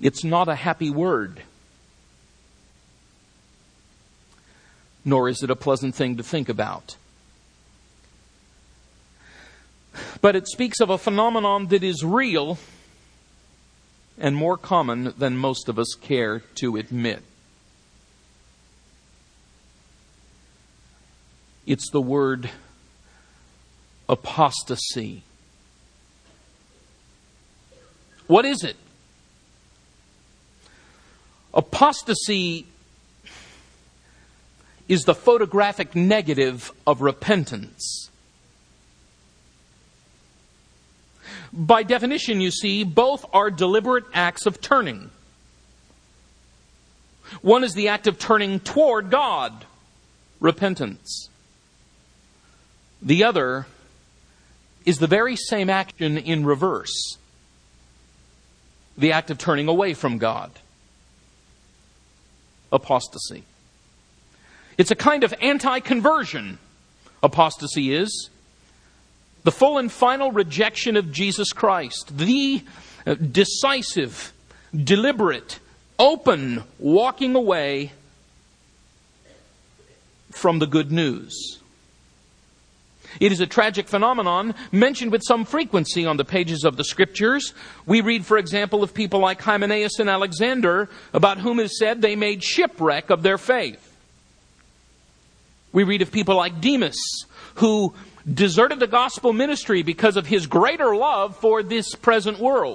It's not a happy word. Nor is it a pleasant thing to think about. But it speaks of a phenomenon that is real and more common than most of us care to admit. It's the word apostasy. What is it? Apostasy is the photographic negative of repentance. By definition, you see, both are deliberate acts of turning. One is the act of turning toward God, repentance. The other is the very same action in reverse, the act of turning away from God, apostasy. It's a kind of anti-conversion, apostasy is. The full and final rejection of Jesus Christ. The decisive, deliberate, open walking away from the good news. It is a tragic phenomenon mentioned with some frequency on the pages of the Scriptures. We read, for example, of people like Hymenaeus and Alexander, about whom it is said they made shipwreck of their faith. We read of people like Demas, who deserted the gospel ministry because of his greater love for this present world.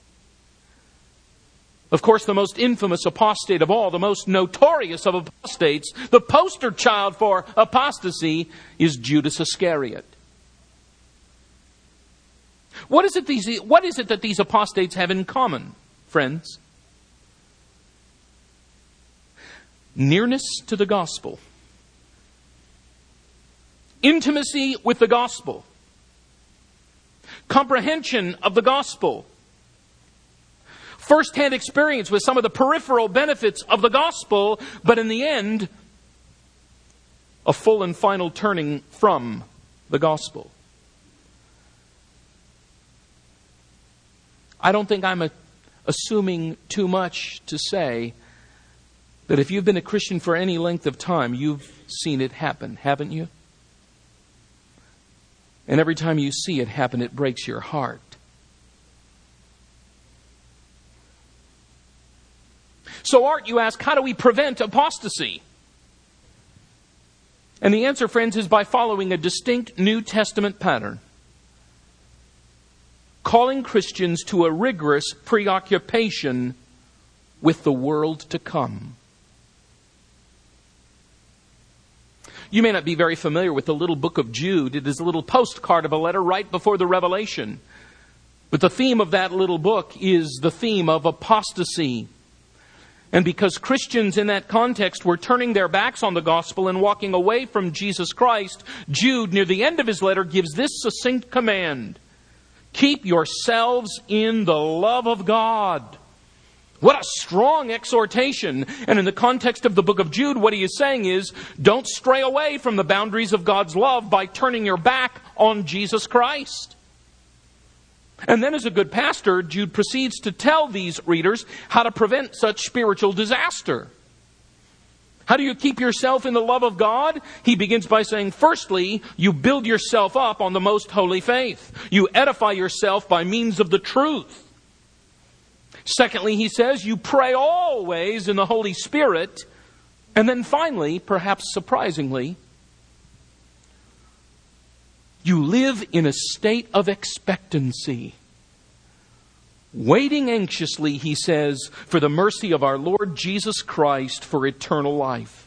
Of course, the most infamous apostate of all, the most notorious of apostates, the poster child for apostasy, is Judas Iscariot. What is it that these apostates have in common, friends? Nearness to the gospel. Intimacy with the gospel. Comprehension of the gospel. First-hand experience with some of the peripheral benefits of the gospel, but in the end, a full and final turning from the gospel. I don't think I'm assuming too much to say that if you've been a Christian for any length of time, you've seen it happen, haven't you? And every time you see it happen, it breaks your heart. So, Art, you ask, how do we prevent apostasy? And the answer, friends, is by following a distinct New Testament pattern. Calling Christians to a rigorous preoccupation with the world to come. You may not be very familiar with the little book of Jude. It is a little postcard of a letter right before the Revelation. But the theme of that little book is the theme of apostasy. And because Christians in that context were turning their backs on the gospel and walking away from Jesus Christ, Jude, near the end of his letter, gives this succinct command. Keep yourselves in the love of God. What a strong exhortation. And in the context of the book of Jude, what he is saying is, don't stray away from the boundaries of God's love by turning your back on Jesus Christ. And then as a good pastor, Jude proceeds to tell these readers how to prevent such spiritual disaster. How do you keep yourself in the love of God? He begins by saying, firstly, you build yourself up on the most holy faith. You edify yourself by means of the truth. Secondly, he says, you pray always in the Holy Spirit. And then finally, perhaps surprisingly, you live in a state of expectancy. Waiting anxiously, he says, for the mercy of our Lord Jesus Christ for eternal life.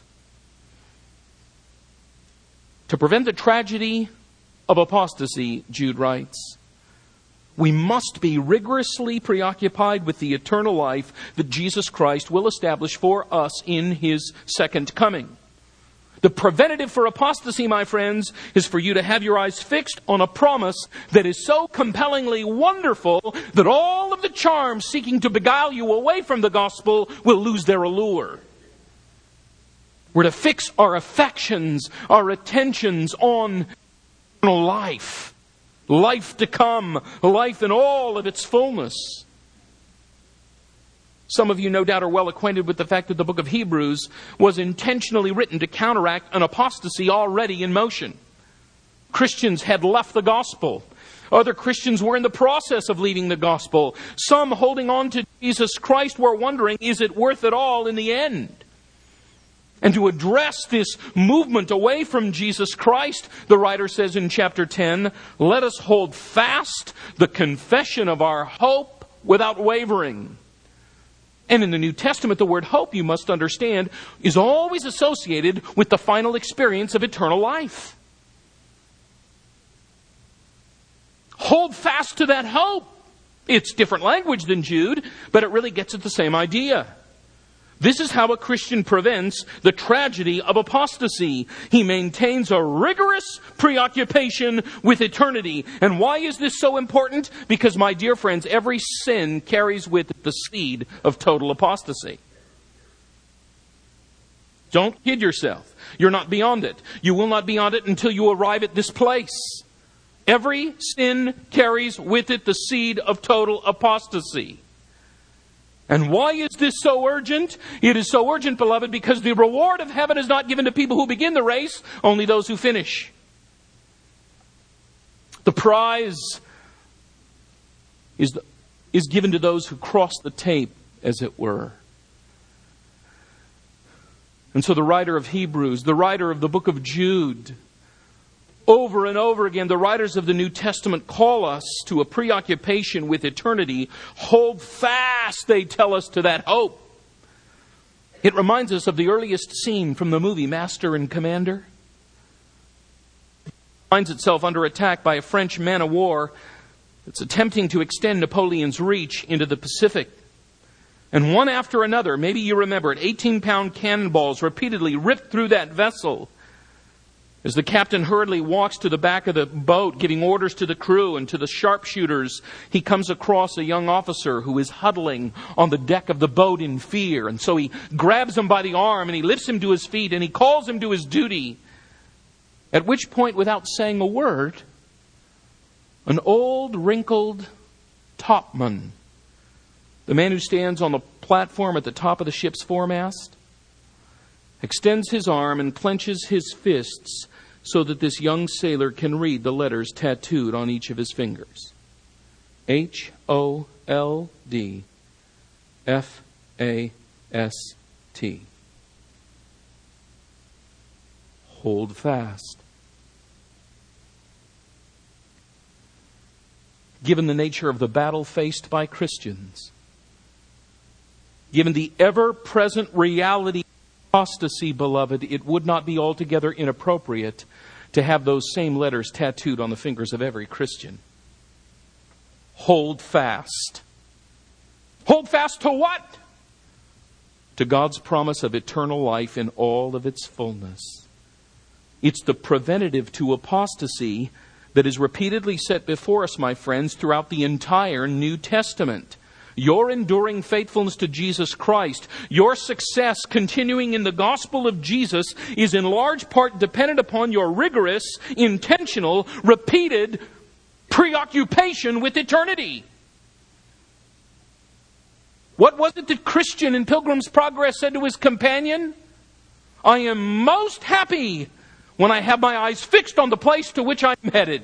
To prevent the tragedy of apostasy, Jude writes, we must be rigorously preoccupied with the eternal life that Jesus Christ will establish for us in His second coming. The preventative for apostasy, my friends, is for you to have your eyes fixed on a promise that is so compellingly wonderful that all of the charms seeking to beguile you away from the gospel will lose their allure. We're to fix our affections, our attentions on eternal life. Life to come, life in all of its fullness. Some of you no doubt are well acquainted with the fact that the book of Hebrews was intentionally written to counteract an apostasy already in motion. Christians had left the gospel. Other Christians were in the process of leaving the gospel. Some holding on to Jesus Christ were wondering, is it worth it all in the end? And to address this movement away from Jesus Christ, the writer says in chapter 10, let us hold fast the confession of our hope without wavering. And in the New Testament, the word hope, you must understand, is always associated with the final experience of eternal life. Hold fast to that hope. It's different language than Jude, but it really gets at the same idea. This is how a Christian prevents the tragedy of apostasy. He maintains a rigorous preoccupation with eternity. And why is this so important? Because, my dear friends, every sin carries with it the seed of total apostasy. Don't kid yourself. You're not beyond it. You will not be beyond it until you arrive at this place. Every sin carries with it the seed of total apostasy. And why is this so urgent? It is so urgent, beloved, because the reward of heaven is not given to people who begin the race, only those who finish. The prize is given to those who cross the tape, as it were. And so the writer of Hebrews, the writer of the book of Jude, over and over again, the writers of the New Testament call us to a preoccupation with eternity. Hold fast, they tell us, to that hope. It reminds us of the earliest scene from the movie Master and Commander. It finds itself under attack by a French man-of-war that's attempting to extend Napoleon's reach into the Pacific. And one after another, maybe you remember it, 18-pound cannonballs repeatedly ripped through that vessel. As the captain hurriedly walks to the back of the boat, giving orders to the crew and to the sharpshooters, he comes across a young officer who is huddling on the deck of the boat in fear. And so he grabs him by the arm and he lifts him to his feet and he calls him to his duty. At which point, without saying a word, an old, wrinkled topman, the man who stands on the platform at the top of the ship's foremast, extends his arm and clenches his fists so that this young sailor can read the letters tattooed on each of his fingers. HOLDFAST. Hold fast. Given the nature of the battle faced by Christians, given the ever-present reality of apostasy, beloved, it would not be altogether inappropriate to have those same letters tattooed on the fingers of every Christian. Hold fast. Hold fast to what? To God's promise of eternal life in all of its fullness. It's the preventative to apostasy that is repeatedly set before us, my friends, throughout the entire New Testament. Your enduring faithfulness to Jesus Christ, your success continuing in the gospel of Jesus is in large part dependent upon your rigorous, intentional, repeated preoccupation with eternity. What was it that Christian in Pilgrim's Progress said to his companion? I am most happy when I have my eyes fixed on the place to which I'm headed.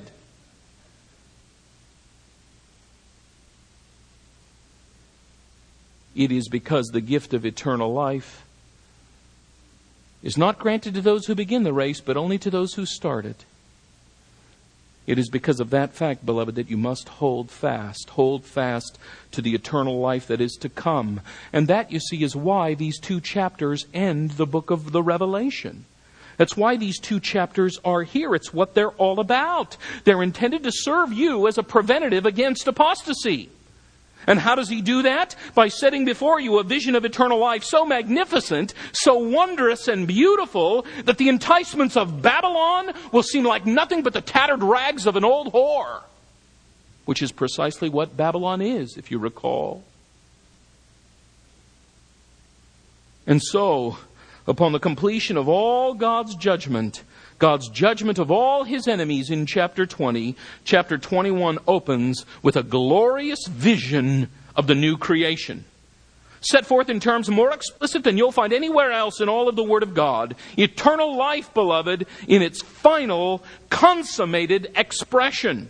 It is because the gift of eternal life is not granted to those who begin the race, but only to those who start it. It is because of that fact, beloved, that you must hold fast to the eternal life that is to come. And that, you see, is why these two chapters end the book of the Revelation. That's why these two chapters are here. It's what they're all about. They're intended to serve you as a preventative against apostasy. And how does he do that? By setting before you a vision of eternal life so magnificent, so wondrous and beautiful, that the enticements of Babylon will seem like nothing but the tattered rags of an old whore. Which is precisely what Babylon is, if you recall. And so, upon the completion of all God's judgment of all His enemies in chapter 20, chapter 21 opens with a glorious vision of the new creation. set forth in terms more explicit than you'll find anywhere else in all of the Word of God. Eternal life, beloved, in its final, consummated expression.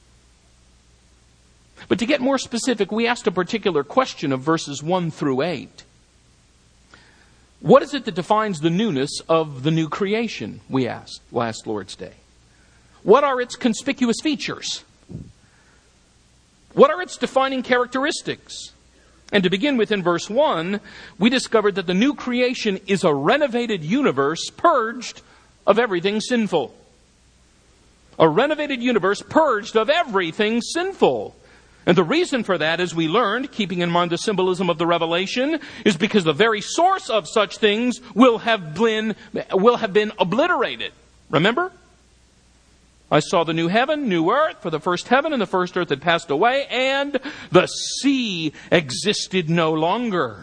But to get more specific, we asked a particular question of verses 1 through 8. What is it that defines the newness of the new creation, we asked last Lord's Day? What are its conspicuous features? What are its defining characteristics? And to begin with, in verse 1, we discovered that the new creation is a renovated universe purged of everything sinful. A renovated universe purged of everything sinful. And the reason for that, as we learned, keeping in mind the symbolism of the revelation, is because the very source of such things will have been obliterated. Remember? I saw the new heaven, new earth, for the first heaven and the first earth had passed away, and the sea existed no longer.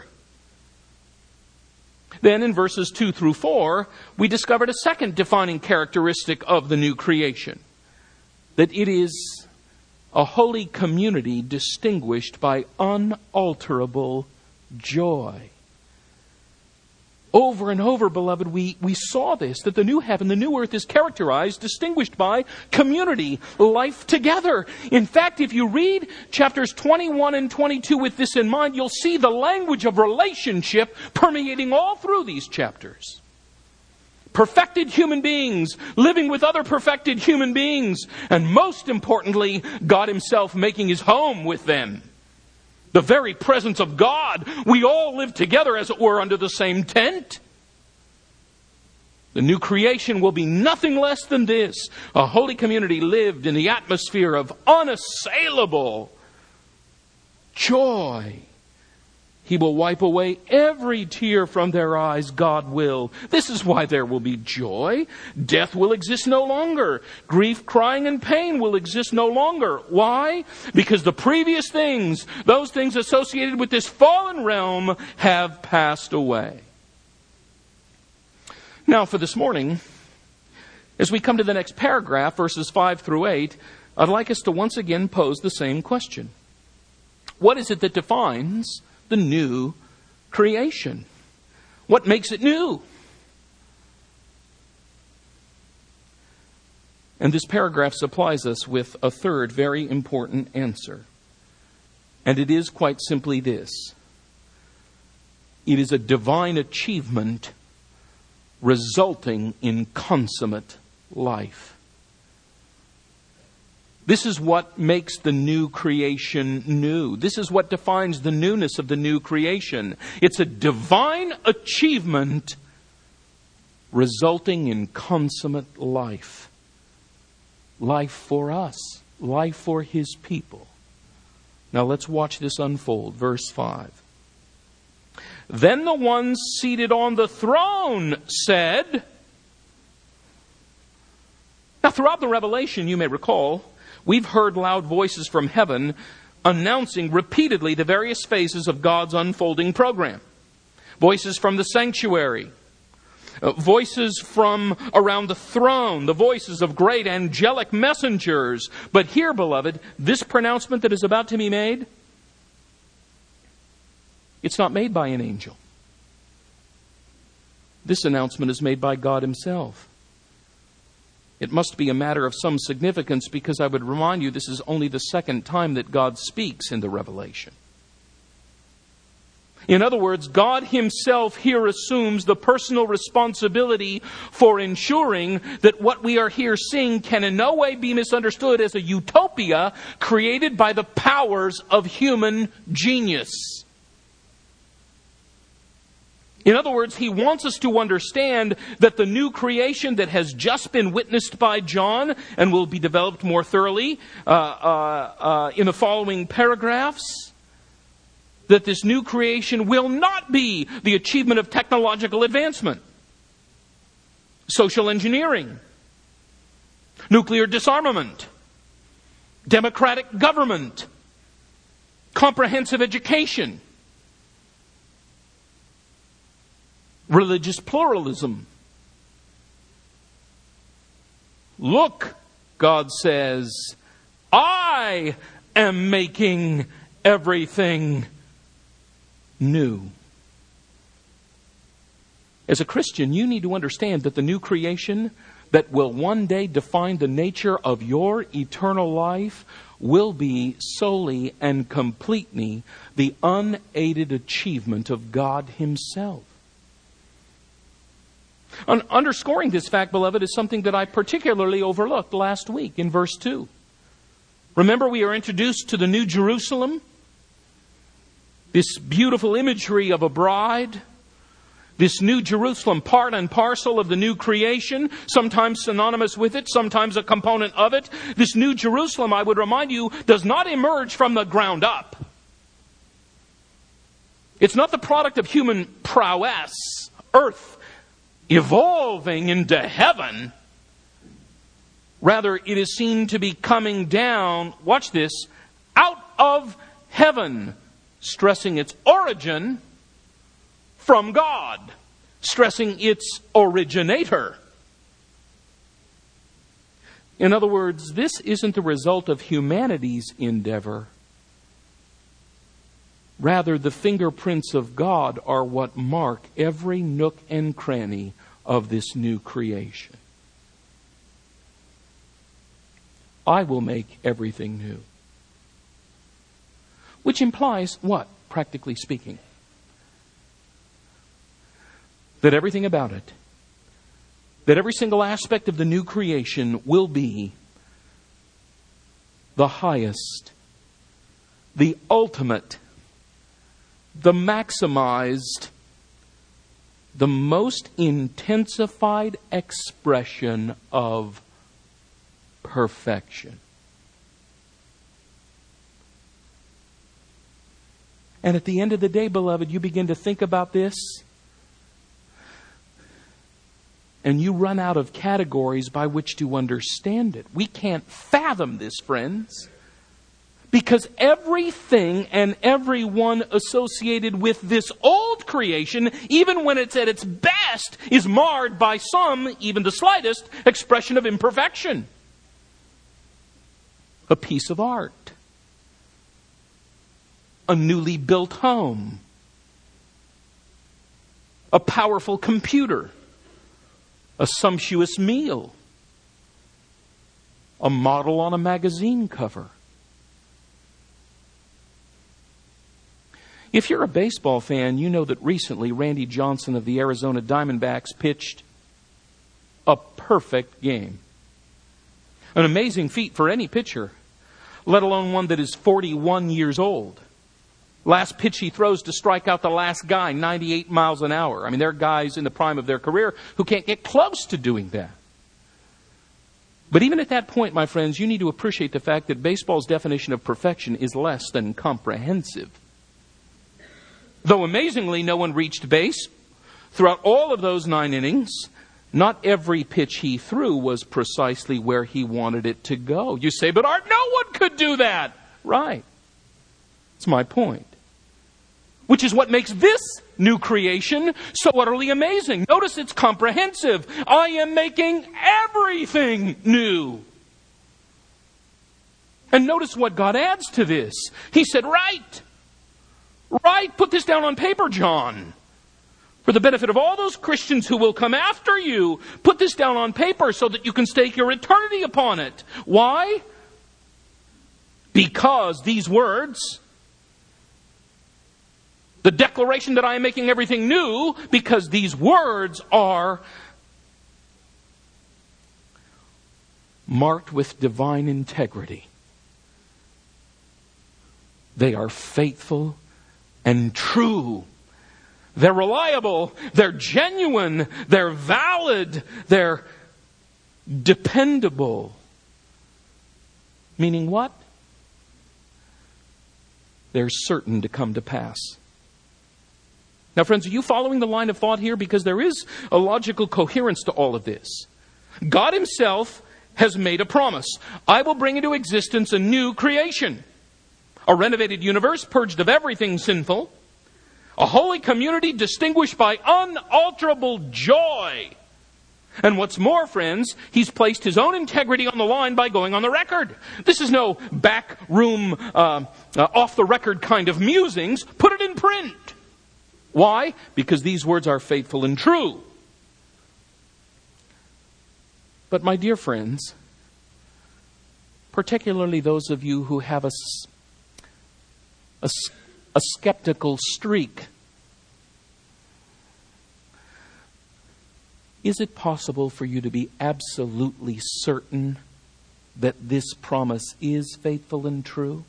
Then in verses 2 through 4, we discovered a second defining characteristic of the new creation. That it is a holy community distinguished by unalterable joy. Over and over, beloved, we saw this, that the new heaven, the new earth is characterized, distinguished by community, life together. In fact, if you read chapters 21 and 22 with this in mind, you'll see the language of relationship permeating all through these chapters. Perfected human beings living with other perfected human beings, and most importantly, God Himself making His home with them. The very presence of God. We all live together, as it were, under the same tent. The new creation will be nothing less than this. A holy community lived in the atmosphere of unassailable joy. He will wipe away every tear from their eyes, God will. This is why there will be joy. Death will exist no longer. Grief, crying, and pain will exist no longer. Why? Because the previous things, those things associated with this fallen realm, have passed away. Now for this morning, as we come to the next paragraph, verses 5 through 8, I'd like us to once again pose the same question. What is it that defines the new creation? What makes it new? And this paragraph supplies us with a third very important answer. And it is quite simply this. It is a divine achievement resulting in consummate life. This is what makes the new creation new. This is what defines the newness of the new creation. It's a divine achievement resulting in consummate life. Life for us. Life for His people. Now let's watch this unfold. Verse 5. Then the one seated on the throne said... Now throughout the Revelation, you may recall, we've heard loud voices from heaven announcing repeatedly the various phases of God's unfolding program. Voices from the sanctuary. Voices from around the throne. The voices of great angelic messengers. But here, beloved, this pronouncement that is about to be made, it's not made by an angel. This announcement is made by God Himself. It must be a matter of some significance because I would remind you this is only the second time that God speaks in the Revelation. In other words, God Himself here assumes the personal responsibility for ensuring that what we are here seeing can in no way be misunderstood as a utopia created by the powers of human genius. In other words, He wants us to understand that the new creation that has just been witnessed by John and will be developed more thoroughly in the following paragraphs, that this new creation will not be the achievement of technological advancement, social engineering, nuclear disarmament, democratic government, comprehensive education, religious pluralism. Look, God says, I am making everything new. As a Christian, you need to understand that the new creation that will one day define the nature of your eternal life will be solely and completely the unaided achievement of God Himself. Underscoring this fact, beloved, is something that I particularly overlooked last week in verse 2. Remember, we are introduced to the New Jerusalem, this beautiful imagery of a bride. This New Jerusalem, part and parcel of the new creation, sometimes synonymous with it, sometimes a component of it. This New Jerusalem, I would remind you, does not emerge from the ground up. It's not the product of human prowess, earth evolving into heaven. Rather, it is seen to be coming down, watch this, out of heaven, stressing its origin from God, stressing its originator. In other words, this isn't the result of humanity's endeavor. Rather, the fingerprints of God are what mark every nook and cranny of this new creation. I will make everything new. Which implies what, practically speaking? That everything about it, that every single aspect of the new creation will be the highest, the ultimate, the maximized, the most intensified expression of perfection. And at the end of the day, beloved, you begin to think about this, and you run out of categories by which to understand it. We can't fathom this, friends. Because everything and everyone associated with this old creation, even when it's at its best, is marred by some, even the slightest, expression of imperfection. A piece of art. A newly built home. A powerful computer. A sumptuous meal. A model on a magazine cover. If you're a baseball fan, you know that recently Randy Johnson of the Arizona Diamondbacks pitched a perfect game. An amazing feat for any pitcher, let alone one that is 41 years old. Last pitch he throws to strike out the last guy, 98 miles an hour. I mean, there are guys in the prime of their career who can't get close to doing that. But even at that point, my friends, you need to appreciate the fact that baseball's definition of perfection is less than comprehensive. Though amazingly, no one reached base throughout all of those 9 innings, not every pitch he threw was precisely where he wanted it to go. You say, but Art, no one could do that. Right. That's my point. Which is what makes this new creation so utterly amazing. Notice it's comprehensive. I am making everything new. And notice what God adds to this. He said, right, put this down on paper, John. For the benefit of all those Christians who will come after you, put this down on paper so that you can stake your eternity upon it. Why? Because these words, the declaration that I am making everything new, because these words are marked with divine integrity. They are faithful and true. They're reliable. They're genuine. They're valid. They're dependable. Meaning what? They're certain to come to pass. Now, friends, are you following the line of thought here? Because there is a logical coherence to all of this. God Himself has made a promise. I will bring into existence a new creation. A renovated universe purged of everything sinful. A holy community distinguished by unalterable joy. And what's more, friends, He's placed His own integrity on the line by going on the record. This is no back room, off the record kind of musings. Put it in print. Why? Because these words are faithful and true. But my dear friends, particularly those of you who have a skeptical streak, is it possible for you to be absolutely certain that this promise is faithful and true?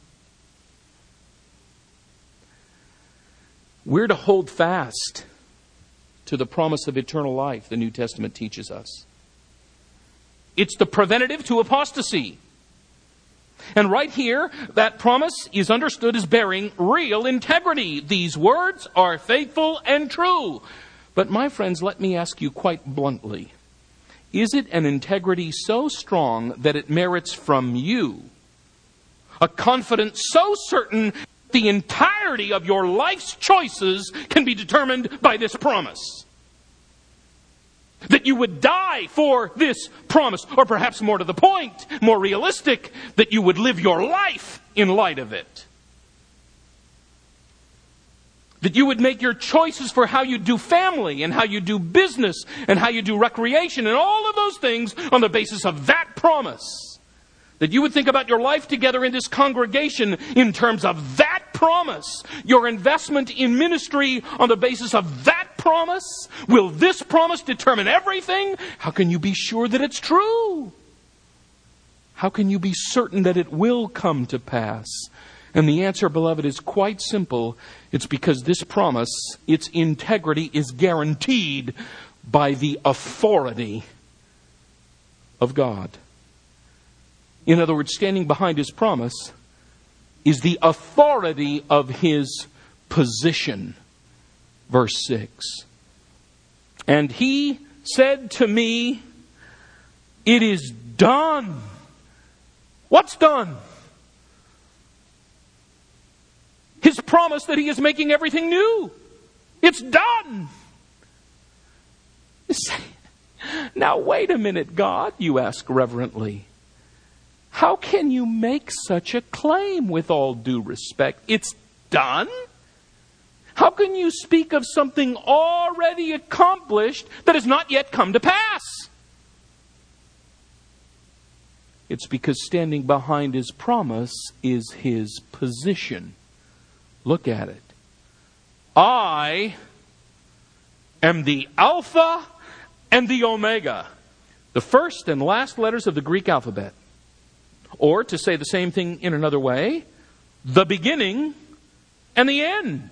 We're to hold fast to the promise of eternal life, the New Testament teaches us. It's the preventative to apostasy. And right here, that promise is understood as bearing real integrity. These words are faithful and true. But my friends, let me ask you quite bluntly, is it an integrity so strong that it merits from you a confidence so certain the entirety of your life's choices can be determined by this promise? That you would die for this promise, or perhaps more to the point, more realistic, that you would live your life in light of it. That you would make your choices for how you do family and how you do business and how you do recreation and all of those things on the basis of that promise. That you would think about your life together in this congregation in terms of that promise. Your investment in ministry on the basis of that promise. Will this promise determine everything? How can you be sure that it's true? How can you be certain that it will come to pass? And the answer, beloved, is quite simple. It's because this promise, its integrity, is guaranteed by the authority of God. In other words, standing behind His promise is the authority of His position. Verse 6. And He said to me, it is done. What's done? His promise that He is making everything new. It's done. You say, now wait a minute, God, you ask reverently. How can you make such a claim with all due respect? It's done? How can you speak of something already accomplished that has not yet come to pass? It's because standing behind His promise is His position. Look at it. I am the Alpha and the Omega, the first and last letters of the Greek alphabet. Or, to say the same thing in another way, the beginning and the end.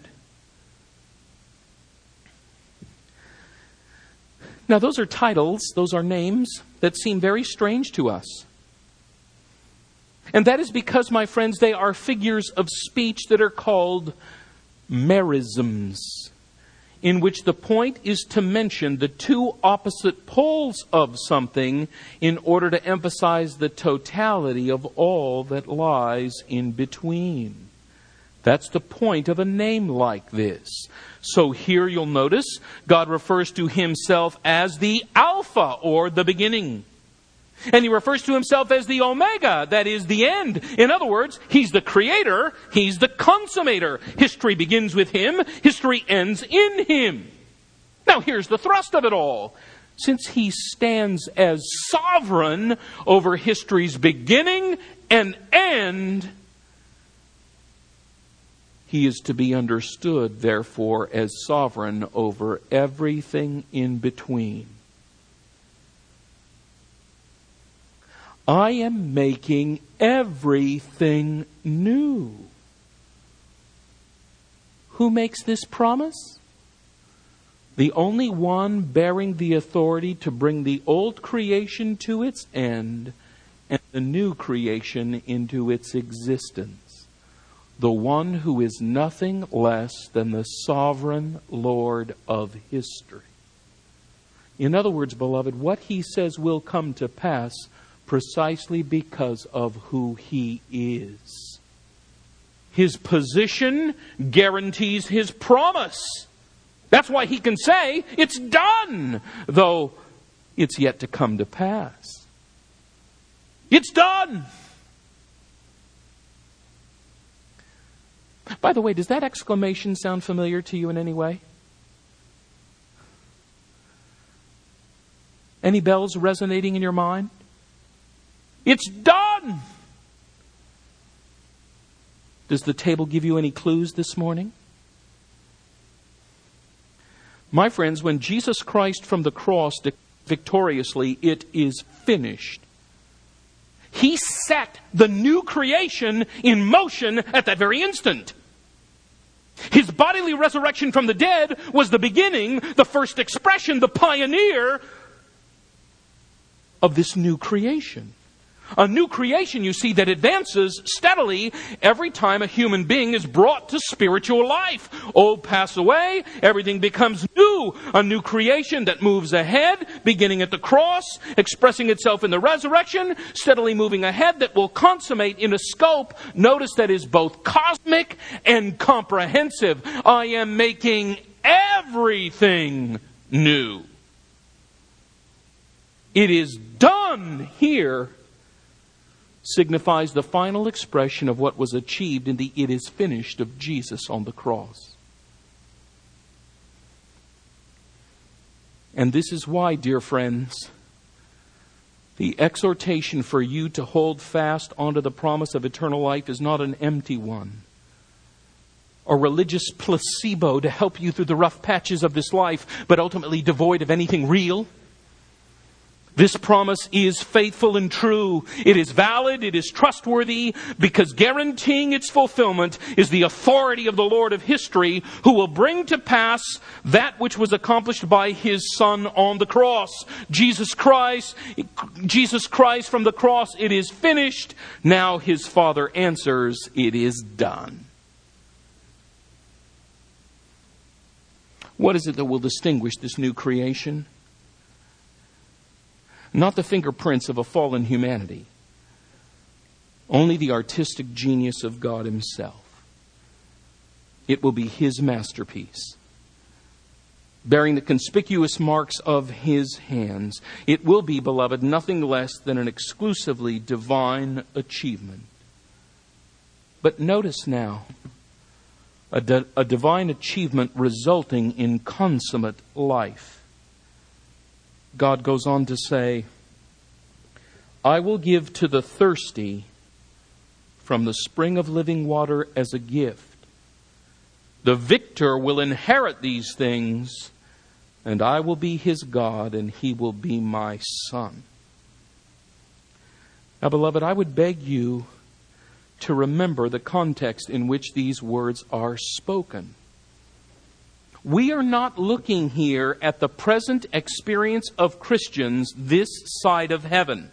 Now, those are titles, those are names that seem very strange to us. And that is because, my friends, they are figures of speech that are called merisms, in which the point is to mention the two opposite poles of something in order to emphasize the totality of all that lies in between. That's the point of a name like this. So here you'll notice God refers to Himself as the Alpha, or the beginning. And He refers to Himself as the Omega, that is the end. In other words, He's the creator, He's the consummator. History begins with Him, history ends in Him. Now here's the thrust of it all. Since He stands as sovereign over history's beginning and end, He is to be understood, therefore, as sovereign over everything in between. I am making everything new. Who makes this promise? The only one bearing the authority to bring the old creation to its end and the new creation into its existence. The one who is nothing less than the sovereign Lord of history. In other words, beloved, what He says will come to pass precisely because of who He is. His position guarantees His promise. That's why He can say, it's done, though it's yet to come to pass. It's done. By the way, does that exclamation sound familiar to you in any way? Any bells resonating in your mind? It's done! Does the table give you any clues this morning? My friends, when Jesus Christ from the cross declared victoriously, "It is finished," He set the new creation in motion at that very instant. His bodily resurrection from the dead was the beginning, the first expression, the pioneer of this new creation. A new creation, you see, that advances steadily every time a human being is brought to spiritual life. Old pass away, everything becomes new. A new creation that moves ahead, beginning at the cross, expressing itself in the resurrection, steadily moving ahead, that will consummate in a scope, notice, that is both cosmic and comprehensive. I am making everything new. It is done here signifies the final expression of what was achieved in the "it is finished" of Jesus on the cross. And this is why, dear friends, the exhortation for you to hold fast onto the promise of eternal life is not an empty one, a religious placebo to help you through the rough patches of this life, but ultimately devoid of anything real. This promise is faithful and true. It is valid. It is trustworthy, because guaranteeing its fulfillment is the authority of the Lord of history, who will bring to pass that which was accomplished by His Son on the cross. Jesus Christ from the cross, "It is finished." Now His Father answers, "It is done." What is it that will distinguish this new creation? Not the fingerprints of a fallen humanity. Only the artistic genius of God Himself. It will be His masterpiece, bearing the conspicuous marks of His hands. It will be, beloved, nothing less than an exclusively divine achievement. But notice now, a divine achievement resulting in consummate life. God goes on to say, "I will give to the thirsty from the spring of living water as a gift. The victor will inherit these things, and I will be his God, and he will be my son." Now, beloved, I would beg you to remember the context in which these words are spoken. We are not looking here at the present experience of Christians this side of heaven.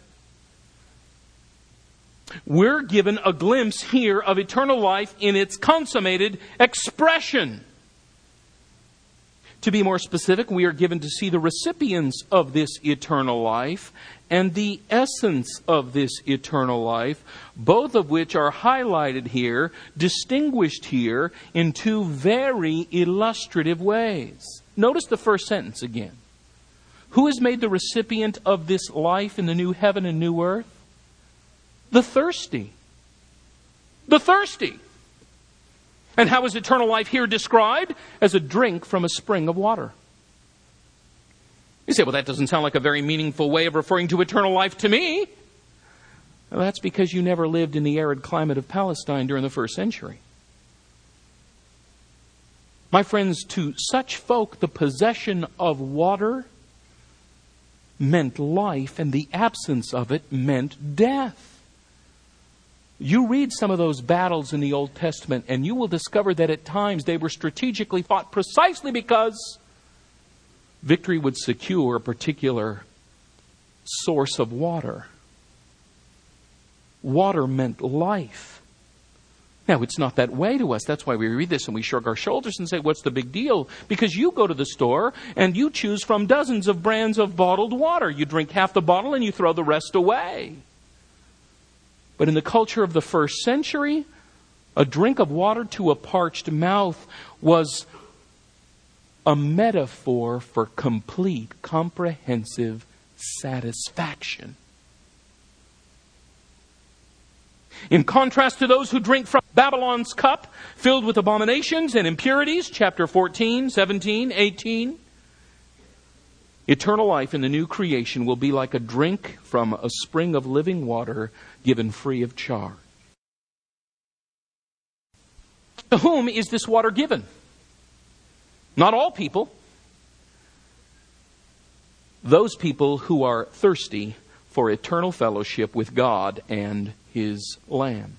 We're given a glimpse here of eternal life in its consummated expression. To be more specific, we are given to see the recipients of this eternal life and the essence of this eternal life, both of which are highlighted here, distinguished here in two very illustrative ways. Notice the first sentence again. Who is made the recipient of this life in the new heaven and new earth? The thirsty. The thirsty. And how is eternal life here described? As a drink from a spring of water. You say, well, that doesn't sound like a very meaningful way of referring to eternal life to me. Well, that's because you never lived in the arid climate of Palestine during the first century. My friends, to such folk, the possession of water meant life, and the absence of it meant death. You read some of those battles in the Old Testament, and you will discover that at times they were strategically fought precisely because victory would secure a particular source of water. Water meant life. Now, it's not that way to us. That's why we read this and we shrug our shoulders and say, what's the big deal? Because you go to the store and you choose from dozens of brands of bottled water. You drink half the bottle and you throw the rest away. But in the culture of the first century, a drink of water to a parched mouth was a metaphor for complete, comprehensive satisfaction. In contrast to those who drink from Babylon's cup, filled with abominations and impurities, chapter 14, 17, 18, Eternal life in the new creation will be like a drink from a spring of living water given free of charge. To whom is this water given? Not all people. Those people who are thirsty for eternal fellowship with God and His Lamb.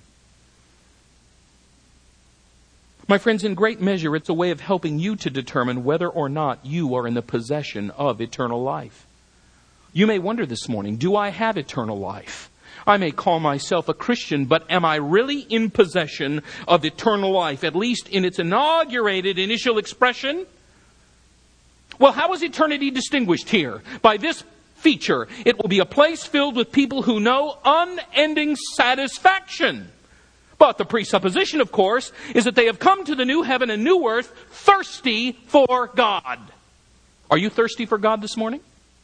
My friends, in great measure, it's a way of helping you to determine whether or not you are in the possession of eternal life. You may wonder this morning, do I have eternal life? I may call myself a Christian, but am I really in possession of eternal life, at least in its inaugurated initial expression? Well, how is eternity distinguished here? By this feature, it will be a place filled with people who know unending satisfaction. But the presupposition, of course, is that they have come to the new heaven and new earth thirsty for God. Are you thirsty for God this morning?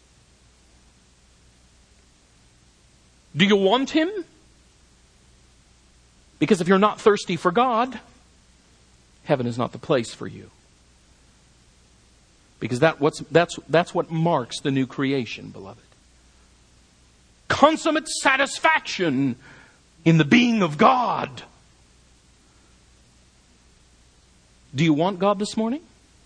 Do you want Him? Because if you're not thirsty for God, heaven is not the place for you. Because that's what marks the new creation, beloved. Consummate satisfaction in the being of God. Do you want God this morning?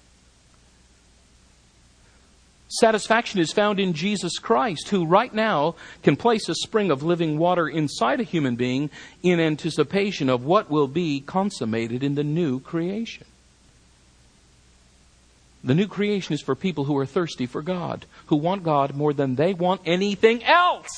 Satisfaction is found in Jesus Christ, who right now can place a spring of living water inside a human being in anticipation of what will be consummated in the new creation. The new creation is for people who are thirsty for God, who want God more than they want anything else.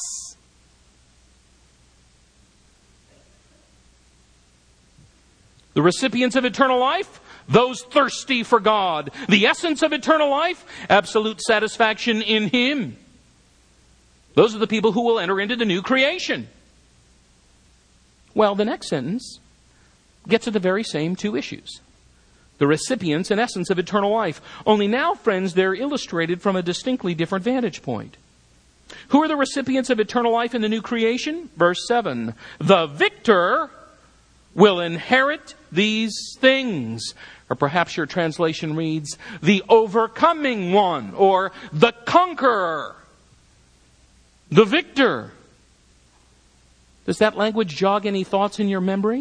The recipients of eternal life, those thirsty for God. The essence of eternal life, absolute satisfaction in Him. Those are the people who will enter into the new creation. Well, the next sentence gets at the very same two issues. The recipients and essence of eternal life. Only now, friends, they're illustrated from a distinctly different vantage point. Who are the recipients of eternal life in the new creation? Verse 7. The victor will inherit these things. Or perhaps your translation reads, the overcoming one, or the conqueror, the victor. Does that language jog any thoughts in your memory?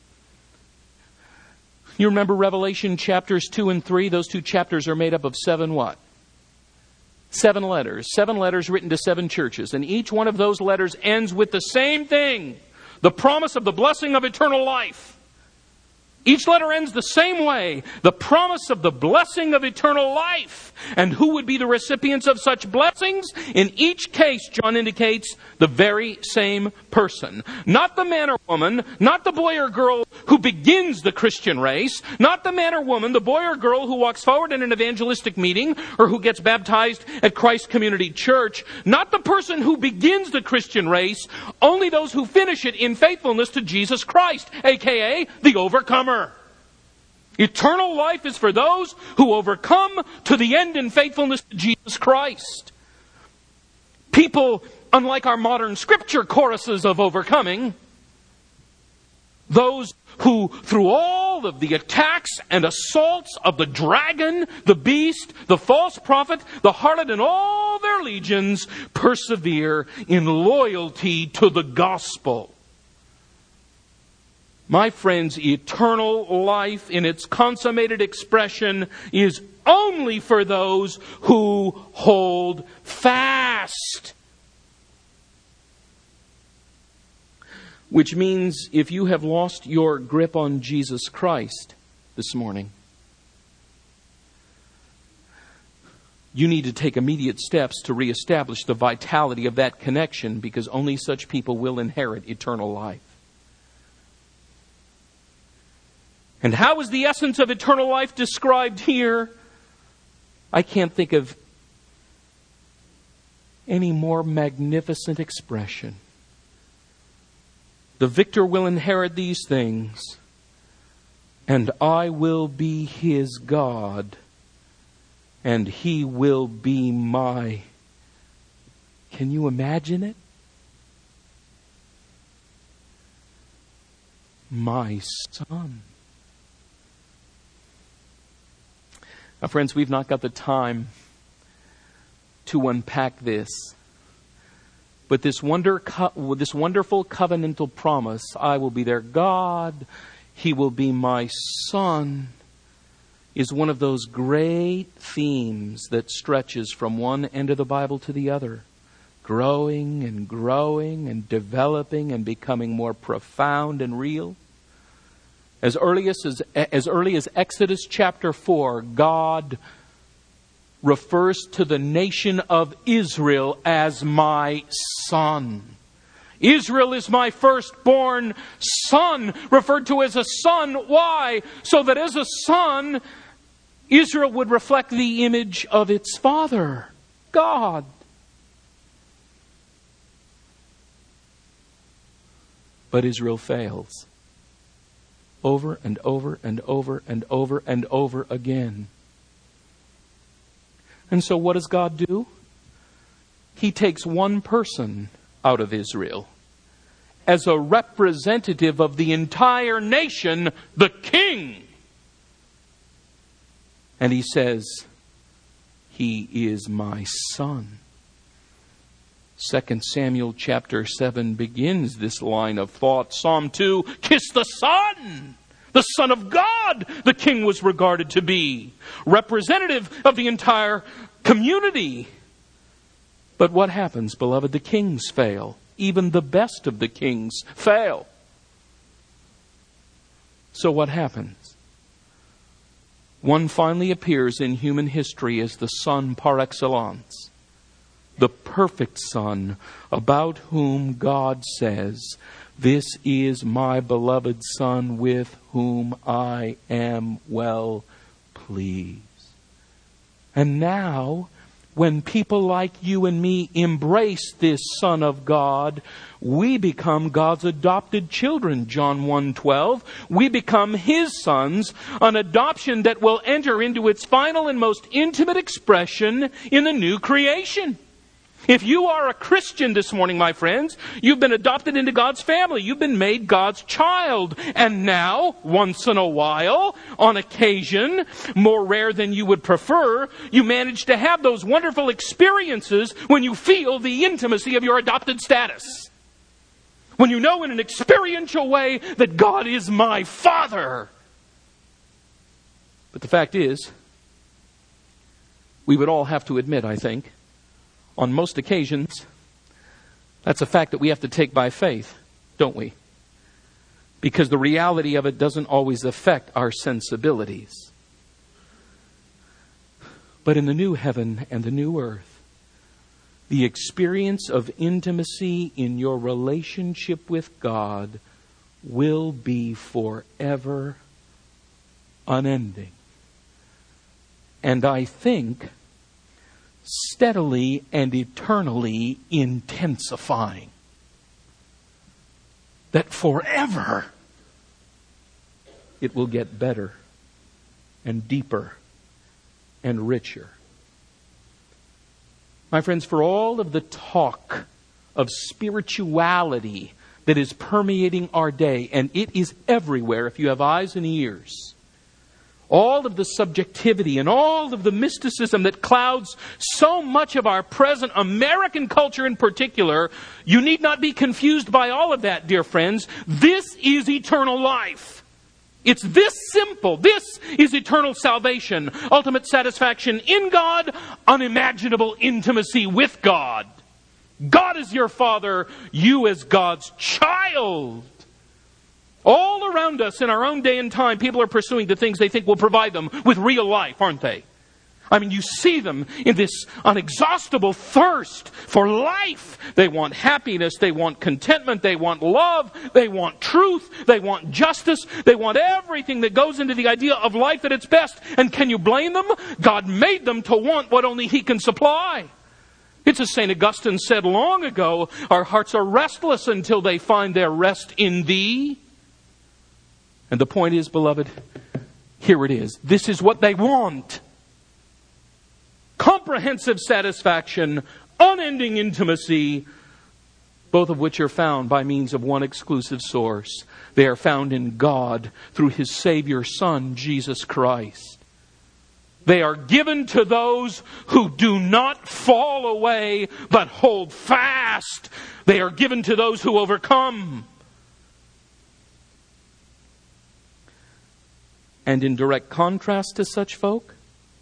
You remember Revelation chapters 2 and 3? Those two chapters are made up of 7 what? 7 letters. 7 letters written to 7 churches. And each one of those letters ends with the same thing. The promise of the blessing of eternal life. Each letter ends the same way. The promise of the blessing of eternal life. And who would be the recipients of such blessings? In each case, John indicates, the very same person. Not the man or woman, not the boy or girl who begins the Christian race, not the man or woman, the boy or girl who walks forward in an evangelistic meeting or who gets baptized at Christ Community Church, not the person who begins the Christian race, only those who finish it in faithfulness to Jesus Christ, aka the overcomer. Eternal life is for those who overcome to the end in faithfulness to Jesus Christ. People, unlike our modern scripture choruses of overcoming, those who, through all of the attacks and assaults of the dragon, the beast, the false prophet, the harlot, and all their legions, persevere in loyalty to the gospel. My friends, eternal life in its consummated expression is only for those who hold fast. Which means if you have lost your grip on Jesus Christ this morning, you need to take immediate steps to reestablish the vitality of that connection, because only such people will inherit eternal life. And how is the essence of eternal life described here? I can't think of any more magnificent expression. The victor will inherit these things, and I will be his God, and he will be my... Can you imagine it? My son. Now, friends, we've not got the time to unpack this. But this wonderful covenantal promise, I will be their God, He will be my Son, is one of those great themes that stretches from one end of the Bible to the other. Growing and growing and developing and becoming more profound and real. As early as Exodus chapter 4, God refers to the nation of Israel as my son. Israel is my firstborn son, referred to as a son. Why? So that as a son, Israel would reflect the image of its father, God. But Israel fails. Over and over and over and over and over again. And so what does God do? He takes one person out of Israel as a representative of the entire nation, the king. And He says, He is my son. 2 Samuel chapter 7 begins this line of thought. Psalm 2, kiss the Son! The Son of God, the King was regarded to be. Representative of the entire community. But what happens, beloved? The kings fail. Even the best of the kings fail. So what happens? One finally appears in human history as the Son par excellence. The perfect Son, about whom God says, this is my beloved Son with whom I am well pleased. And now, when people like you and me embrace this Son of God, we become God's adopted children, John 1:12. We become His sons, an adoption that will enter into its final and most intimate expression in the new creation. If you are a Christian this morning, my friends, you've been adopted into God's family. You've been made God's child. And now, once in a while, on occasion, more rare than you would prefer, you manage to have those wonderful experiences when you feel the intimacy of your adopted status. When you know in an experiential way that God is my Father. But the fact is, we would all have to admit, I think, on most occasions, that's a fact that we have to take by faith, don't we? Because the reality of it doesn't always affect our sensibilities. But in the new heaven and the new earth, the experience of intimacy in your relationship with God will be forever unending. And I think steadily and eternally intensifying. That forever it will get better and deeper and richer. My friends, for all of the talk of spirituality that is permeating our day, and it is everywhere if you have eyes and ears, all of the subjectivity and all of the mysticism that clouds so much of our present American culture in particular, you need not be confused by all of that, dear friends. This is eternal life. It's this simple. This is eternal salvation, ultimate satisfaction in God, unimaginable intimacy with God. God is your Father, you as God's child. All around us in our own day and time, people are pursuing the things they think will provide them with real life, aren't they? I mean, you see them in this inexhaustible thirst for life. They want happiness, they want contentment, they want love, they want truth, they want justice, they want everything that goes into the idea of life at its best. And can you blame them? God made them to want what only He can supply. It's as St. Augustine said long ago, our hearts are restless until they find their rest in Thee. And the point is, beloved, here it is. This is what they want. Comprehensive satisfaction, unending intimacy, both of which are found by means of one exclusive source. They are found in God through His Savior Son, Jesus Christ. They are given to those who do not fall away, but hold fast. They are given to those who overcome. And in direct contrast to such folk,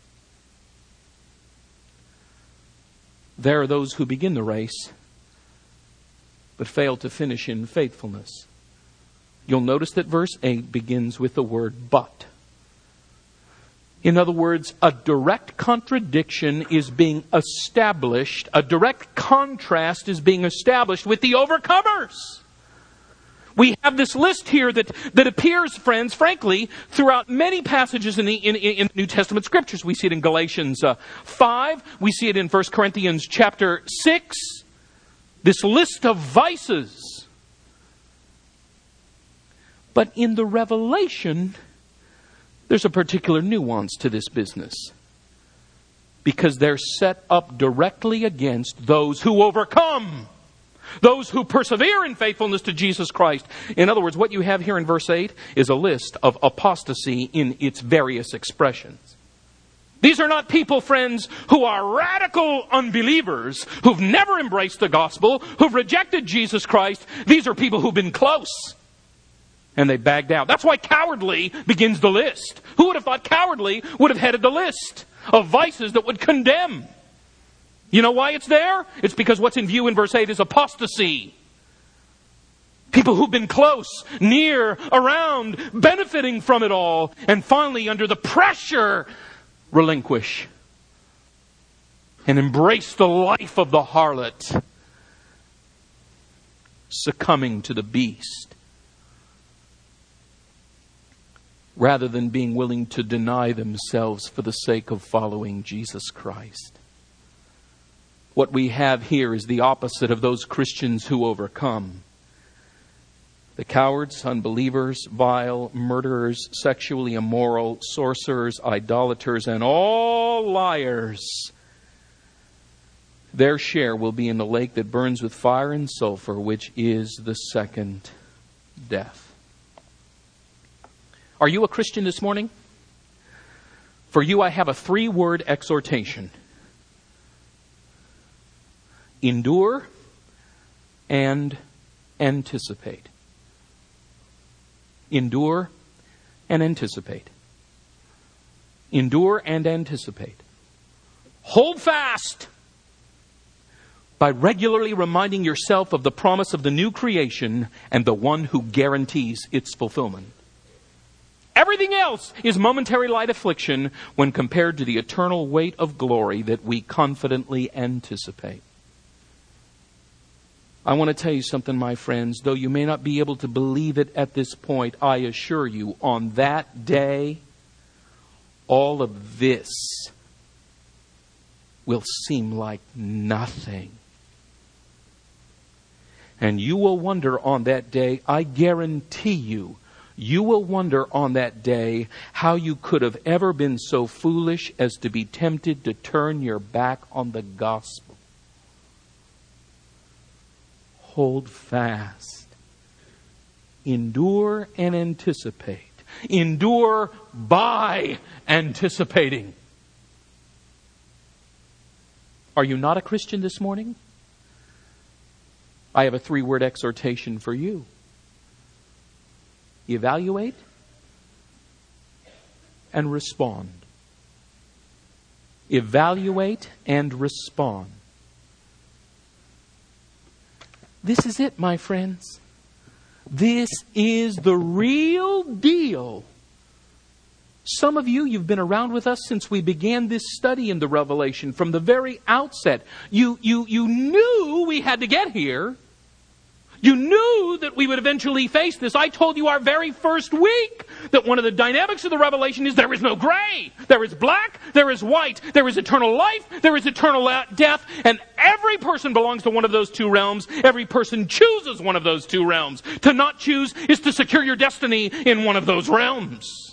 there are those who begin the race, but fail to finish in faithfulness. You'll notice that verse 8 begins with the word but. In other words, a direct contradiction is being established. A direct contrast is being established with the overcomers. We have this list here that appears, friends, frankly, throughout many passages in the New Testament Scriptures. We see it in Galatians 5. We see it in 1 Corinthians chapter 6. This list of vices. But in the Revelation, there's a particular nuance to this business. Because they're set up directly against those who overcome. Those who persevere in faithfulness to Jesus Christ. In other words, what you have here in verse 8 is a list of apostasy in its various expressions. These are not people, friends, who are radical unbelievers, who've never embraced the gospel, who've rejected Jesus Christ. These are people who've been close. And they bagged out. That's why cowardly begins the list. Who would have thought cowardly would have headed the list of vices that would condemn? You know why it's there? It's because what's in view in verse 8 is apostasy. People who've been close, near, around, benefiting from it all, and finally under the pressure, relinquish and embrace the life of the harlot, succumbing to the beast, rather than being willing to deny themselves for the sake of following Jesus Christ. What we have here is the opposite of those Christians who overcome. The cowards, unbelievers, vile, murderers, sexually immoral, sorcerers, idolaters, and all liars. Their share will be in the lake that burns with fire and sulfur, which is the second death. Are you a Christian this morning? For you, I have a 3-word exhortation. Endure and anticipate. Endure and anticipate. Endure and anticipate. Hold fast by regularly reminding yourself of the promise of the new creation and the one who guarantees its fulfillment. Everything else is momentary light affliction when compared to the eternal weight of glory that we confidently anticipate. I want to tell you something, my friends. Though you may not be able to believe it at this point, I assure you, on that day, all of this will seem like nothing. And you will wonder on that day, I guarantee you, you will wonder on that day how you could have ever been so foolish as to be tempted to turn your back on the gospel. Hold fast. Endure and anticipate. Endure by anticipating. Are you not a Christian this morning? I have a 3-word exhortation for you. Evaluate and respond. Evaluate and respond. This is it, my friends. This is the real deal. Some of you, you've been around with us since we began this study in the Revelation from the very outset. You knew we had to get here. You knew that we would eventually face this. I told you our very first week that one of the dynamics of the Revelation is there is no gray. There is black, there is white, there is eternal life, there is eternal death, and every person belongs to one of those two realms. Every person chooses one of those two realms. To not choose is to secure your destiny in one of those realms.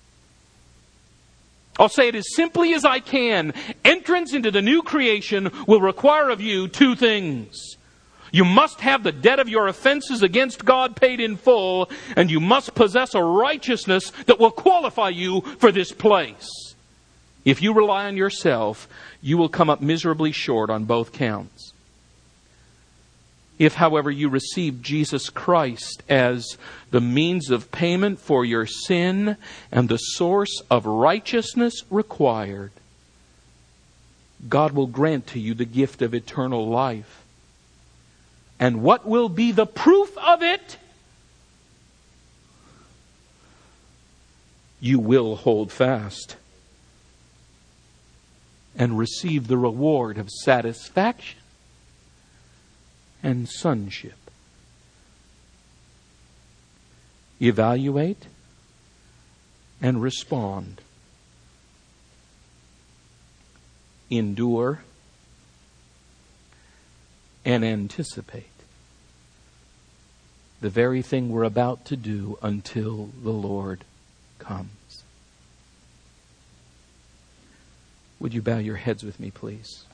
I'll say it as simply as I can. Entrance into the new creation will require of you 2 things. You must have the debt of your offenses against God paid in full, and you must possess a righteousness that will qualify you for this place. If you rely on yourself, you will come up miserably short on both counts. If, however, you receive Jesus Christ as the means of payment for your sin and the source of righteousness required, God will grant to you the gift of eternal life. And what will be the proof of it? You will hold fast and receive the reward of satisfaction and sonship. Evaluate and respond. Endure and anticipate the very thing we're about to do until the Lord comes. Would you bow your heads with me, please?